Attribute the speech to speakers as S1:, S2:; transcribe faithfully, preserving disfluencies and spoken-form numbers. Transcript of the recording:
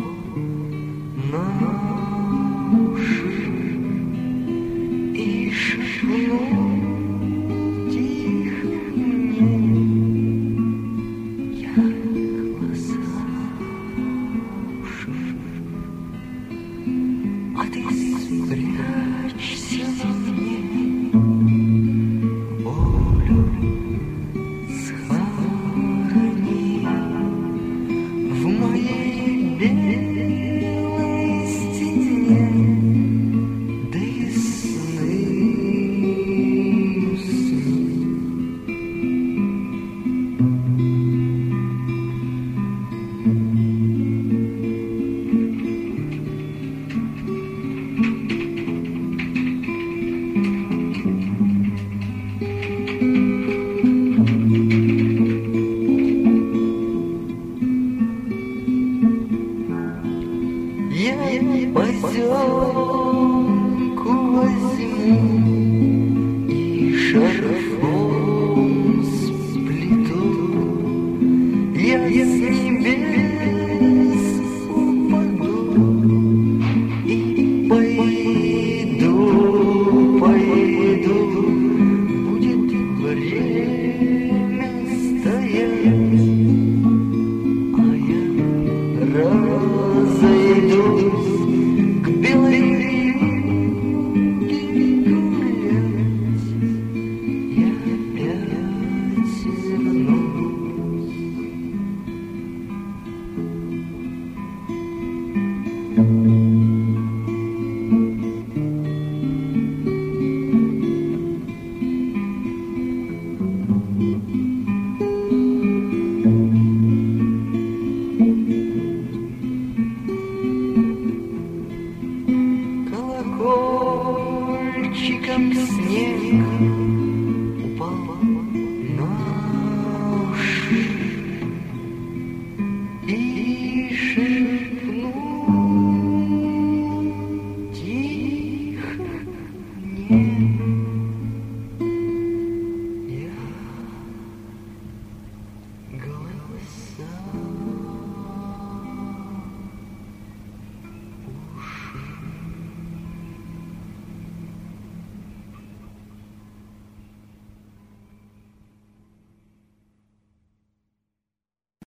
S1: на уши и шепну тихо мне. Я глаза ушу, а ты спрячься во мне. Волю схорони в моей белой стене, да и сны усни. Я поземку возьму и шарфом сплету. Я с небес упаду и пойду, пойду. Будет время стоять, а я разойдусь к белой реке гулять. Я опять вернусь.